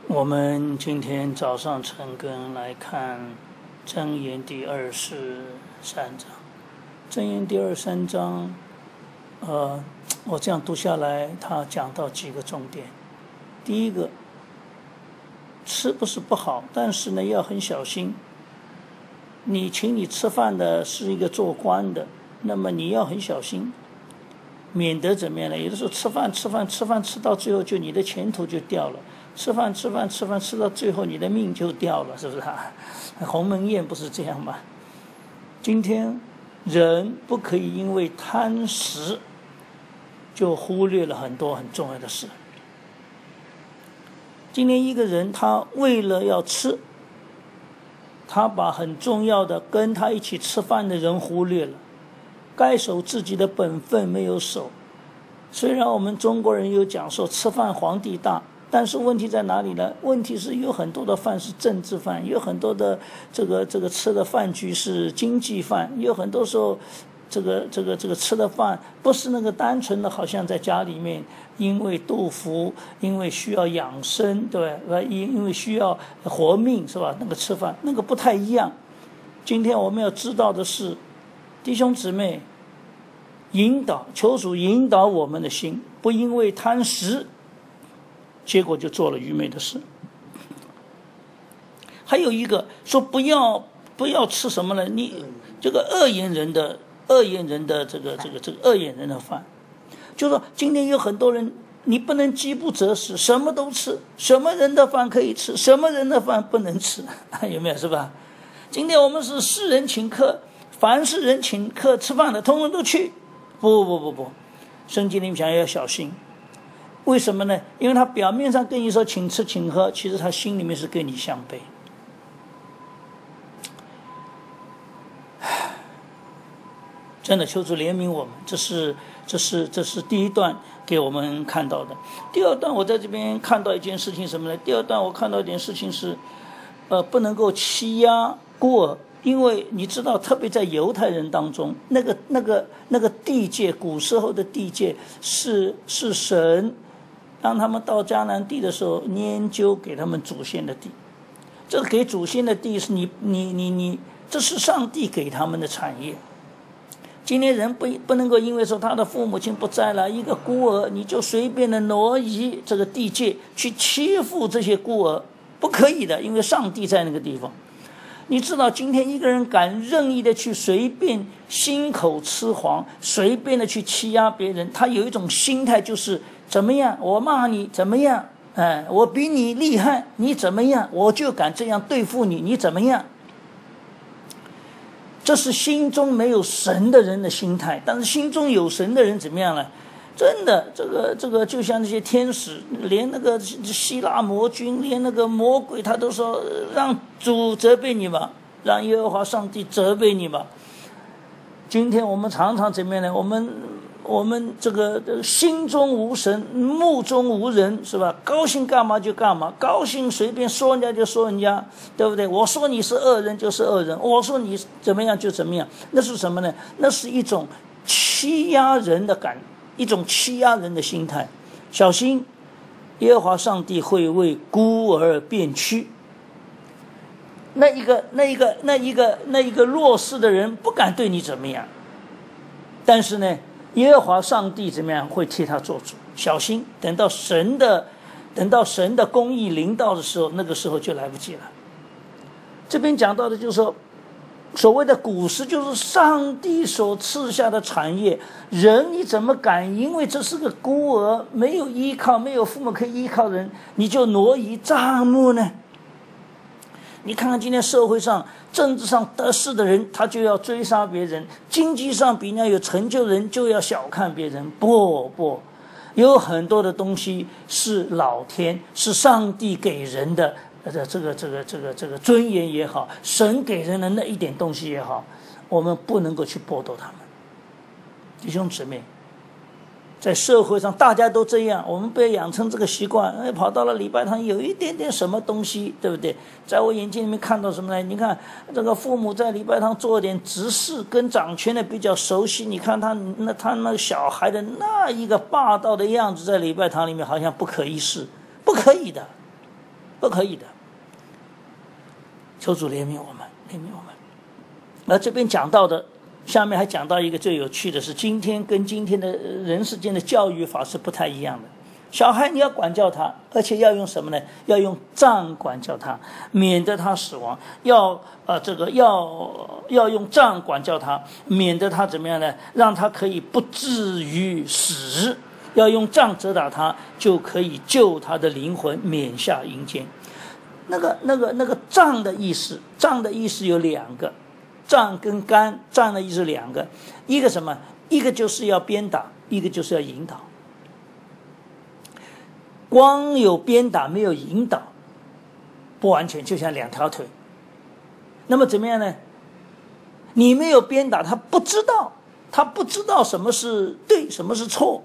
我们今天早上晨更来看箴言第23章。箴言第23章，我这样读下来，他讲到几个重点。第一个，吃不是不好，但是呢要很小心。你请你吃饭的是一个做官的，那么你要很小心，免得怎么样呢？有的时候吃饭吃到最后，就你的前途就掉了。吃饭吃到最后，你的命就掉了，是不是啊？鸿门宴不是这样吗？今天人不可以因为贪食，就忽略了很多很重要的事。今天一个人他为了要吃，他把很重要的跟他一起吃饭的人忽略了，该守自己的本分没有守。虽然我们中国人有讲说吃饭皇帝大，但是问题在哪里呢？问题是有很多的饭是政治饭，有很多的这个吃的饭局是经济饭，有很多时候这个吃的饭不是那个单纯的，好像在家里面因为杜甫，因为需要养生，对吧？因为需要活命，是吧？那个吃饭那个不太一样。今天我们要知道的是，弟兄姊妹，求主引导我们的心，不因为贪食，结果就做了愚昧的事。还有一个说不要吃什么呢？你这个恶言人的这个恶言人的饭，就说今天有很多人，你不能饥不择食，什么都吃，什么人的饭可以吃，什么人的饭不能吃，有没有？是吧？今天我们是世人请客，凡是人请客吃饭的，通通都去。不，圣经里面讲要小心。为什么呢？因为他表面上跟你说请吃请喝，其实他心里面是跟你相悖。真的，求主怜悯我们。这是第一段给我们看到的。第二段我在这边看到一件事情什么呢？第二段我看到一件事情是，不能够欺压孤儿，因为你知道，特别在犹太人当中，那个地界，古时候的地界是神当他们到迦南地的时候研究给他们祖先的地。这给祖先的地是你这是上帝给他们的产业。今天人不能够因为说他的父母亲不在了，一个孤儿你就随便的挪移这个地界去欺负这些孤儿，不可以的，因为上帝在那个地方。你知道今天一个人敢任意的去随便心口吃黄，随便的去欺压别人，他有一种心态就是怎么样，我骂你怎么样，我比你厉害，你怎么样，我就敢这样对付你，你怎么样？这是心中没有神的人的心态。但是心中有神的人怎么样呢？真的，这个就像那些天使，连那个希腊魔君，连那个魔鬼，他都说让主责备你吧，让耶和华上帝责备你吧。今天我们常常怎么样呢？我们这个心中无神，目中无人，是吧？高兴干嘛就干嘛，高兴随便说人家就说人家，对不对？我说你是恶人就是恶人，我说你怎么样就怎么样。那是什么呢？那是一种欺压人的一种欺压人的心态。小心，耶和华上帝会为孤儿辩屈。那一个弱势的人不敢对你怎么样，但是呢，耶和华上帝怎么样会替他做主。小心，等到神的公义临到的时候，那个时候就来不及了。这边讲到的就是说，所谓的古时就是上帝所赐下的产业，人你怎么敢因为这是个孤儿，没有依靠，没有父母可以依靠的人，你就挪移帐幕呢？你看看今天社会上政治上得势的人，他就要追杀别人，经济上比人家有成就的人就要小看别人。不，有很多的东西是老天，是上帝给人的这个尊严也好，神给人的那一点东西也好，我们不能够去剥夺他们。弟兄姊妹，在社会上大家都这样，我们不要养成这个习惯，跑到了礼拜堂有一点点什么东西，对不对？在我眼睛里面看到什么呢？你看这个父母在礼拜堂做点执事，跟掌权的比较熟悉，你看他那个小孩的那一个霸道的样子，在礼拜堂里面好像不可一世，不可以的。 不可以的。求主怜悯我们，怜悯我们。而这边讲到的，下面还讲到一个最有趣的是，今天跟今天的人世间的教育法是不太一样的。小孩你要管教他，而且要用什么呢？要用杖管教他，免得他死亡。要用杖管教他，免得他怎么样呢？让他可以不至于死。要用杖责打他，就可以救他的灵魂免下阴间。那个杖的意思，杖的意思有两个，杖跟杆，杖的意思两个，一个什么？一个就是要鞭打，一个就是要引导。光有鞭打没有引导，不完全，就像两条腿。那么怎么样呢？你没有鞭打，他不知道什么是对，什么是错。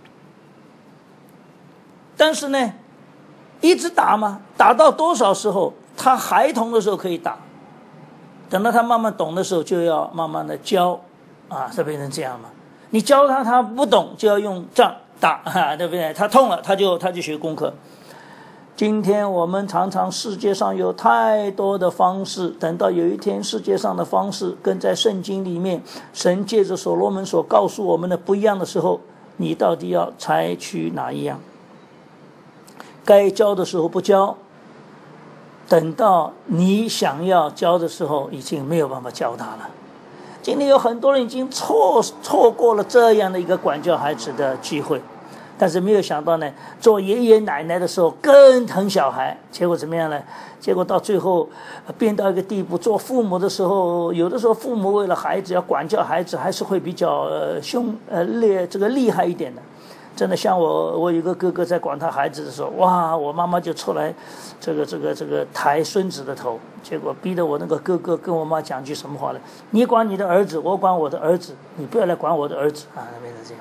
但是呢，一直打嘛，打到多少时候？他孩童的时候可以打，等到他慢慢懂的时候，就要慢慢的教啊，是变成这样嘛。你教他，他不懂，就要用杖打，对不对？他痛了，他就学功课。今天我们常常世界上有太多的方式，等到有一天世界上的方式跟在圣经里面神借着所罗门所告诉我们的不一样的时候，你到底要采取哪一样？该教的时候不教，等到你想要教的时候已经没有办法教他了。今天有很多人已经错过了这样的一个管教孩子的机会，但是没有想到呢，做爷爷奶奶的时候更疼小孩，结果怎么样呢？结果到最后变到一个地步，做父母的时候，有的时候父母为了孩子要管教孩子，还是会比较厉害一点的。真的，像我有个哥哥在管他孩子的时候，哇，我妈妈就出来这个抬孙子的头，结果逼得我那个哥哥跟我妈讲句什么话呢？你管你的儿子，我管我的儿子，你不要来管我的儿子啊！变成这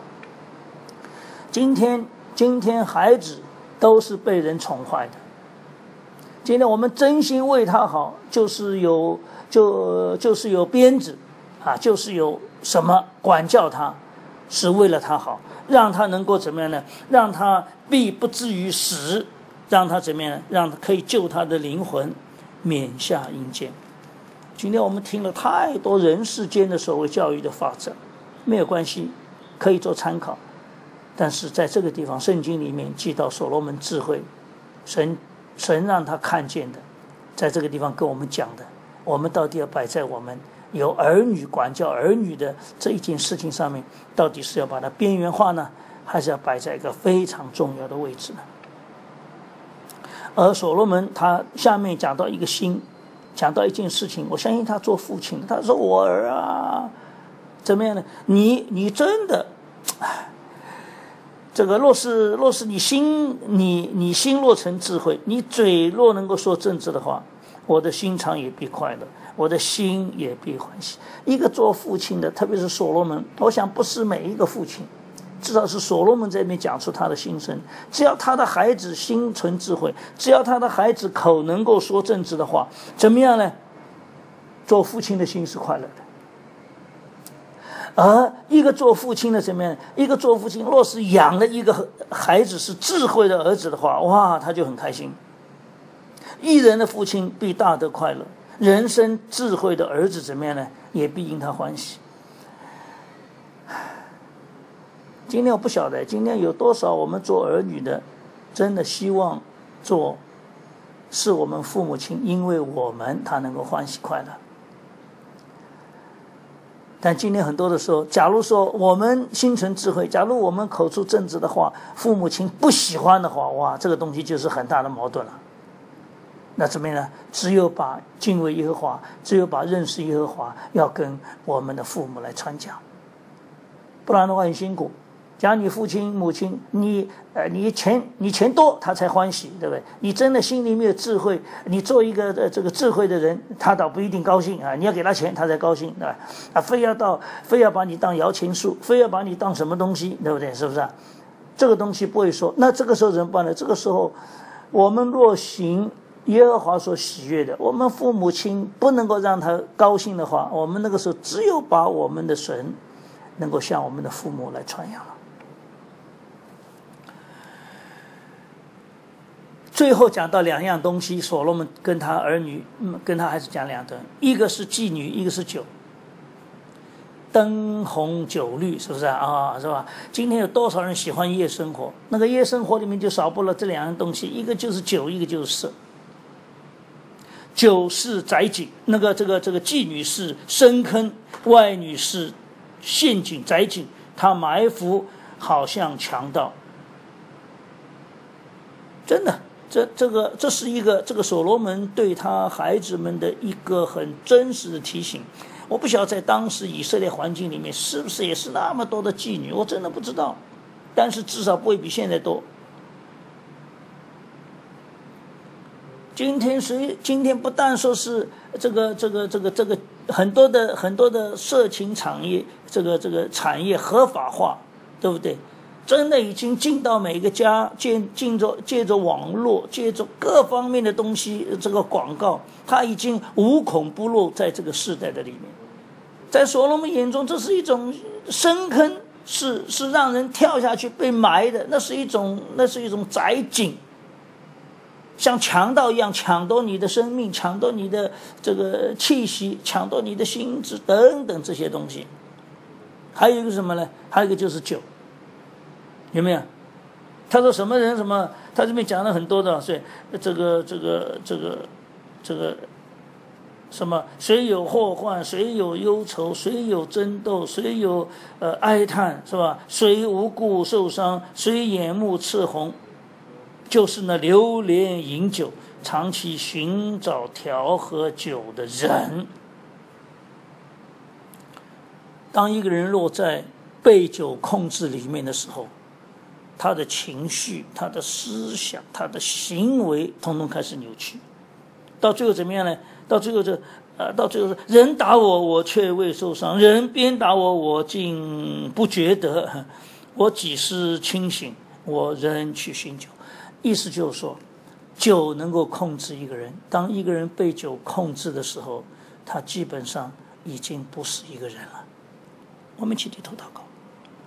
样。今天孩子都是被人宠坏的。今天我们真心为他好，就是有鞭子啊，就是有什么管教他，是为了他好。让他能够怎么样呢？让他必不至于死，让他怎么样？让他可以救他的灵魂免下阴间。今天我们听了太多人世间的所谓教育的法则，没有关系，可以做参考。但是在这个地方，圣经里面记到所罗门智慧，神让他看见的，在这个地方跟我们讲的，我们到底要摆在我们有儿女管教儿女的这一件事情上面，到底是要把它边缘化呢，还是要摆在一个非常重要的位置呢？而所罗门他下面讲到一个心，讲到一件事情，我相信他做父亲的，他说我儿啊，怎么样呢？你真的，这个若是你心若成智慧，你嘴若能够说正直的话，我的心肠也必快乐，我的心也必欢喜。一个做父亲的，特别是所罗门，我想不是每一个父亲，至少是所罗门这边讲出他的心声。只要他的孩子心存智慧，只要他的孩子口能够说正直的话，怎么样呢？做父亲的心是快乐的。而一个做父亲的怎么样？一个做父亲若是养了一个孩子是智慧的儿子的话，哇，他就很开心。一人的父亲必大得快乐，人生智慧的儿子怎么样呢？也必因他欢喜。今天我不晓得，今天有多少我们做儿女的，真的希望是我们父母亲，因为我们他能够欢喜快乐。但今天很多的时候，假如说我们心存智慧，假如我们口出正直的话，父母亲不喜欢的话，哇，这个东西就是很大的矛盾了。那怎么样呢？只有把敬畏耶和华，只有把认识耶和华要跟我们的父母来传讲，不然的话很辛苦。讲你父亲母亲，你钱多他才欢喜，对不对？你真的心里面有智慧，你做一个这个智慧的人，他倒不一定高兴啊。你要给他钱，他才高兴，对吧？非要把你当摇钱树，非要把你当什么东西，对不对？是不是啊？这个东西不会说，那这个时候怎么办呢？这个时候，我们若行耶和华所喜悦的，我们父母亲不能够让他高兴的话，我们那个时候只有把我们的神能够向我们的父母来传扬了。 最后讲到两样东西，所罗门跟他儿女，跟他孩子讲两个，一个是妓女，一个是酒。灯红酒绿，是不是啊？是吧？今天有多少人喜欢夜生活？那个夜生活里面就少不了这两样东西，一个就是酒，一个就是色。酒是宅井，那个这个妓女是深坑，外女是陷阱宅井，她埋伏好像强盗。真的，这是一个这个所罗门对他孩子们的一个很真实的提醒。我不晓得在当时以色列环境里面是不是也是那么多的妓女，我真的不知道，但是至少不会比现在多。今天不但说是这个很多的色情产业，这个产业合法化，对不对？真的已经进到每个家，借着网络，借着各方面的东西，这个广告，它已经无孔不入在这个世代的里面。在所罗门眼中，这是一种深坑，是让人跳下去被埋的，那是一种宅井，像强盗一样抢夺你的生命，抢夺你的这个气息，抢夺你的心智等等这些东西。还有一个什么呢？还有一个就是酒。有没有？他说什么人什么？他这边讲了很多的，所以这个什么？谁有祸患？谁有忧愁？谁有争斗？谁有哀叹？是吧？谁无故受伤？谁眼目赤红？就是那流连饮酒、长期寻找调和酒的人。当一个人落在被酒控制里面的时候，他的情绪、他的思想、他的行为统统开始扭曲，到最后怎么样呢？到最后是人打我，我却未受伤；人鞭打我，我竟不觉得。我几时清醒，我仍去酗酒。意思就是说，酒能够控制一个人。当一个人被酒控制的时候，他基本上已经不是一个人了。我们一起低头祷告。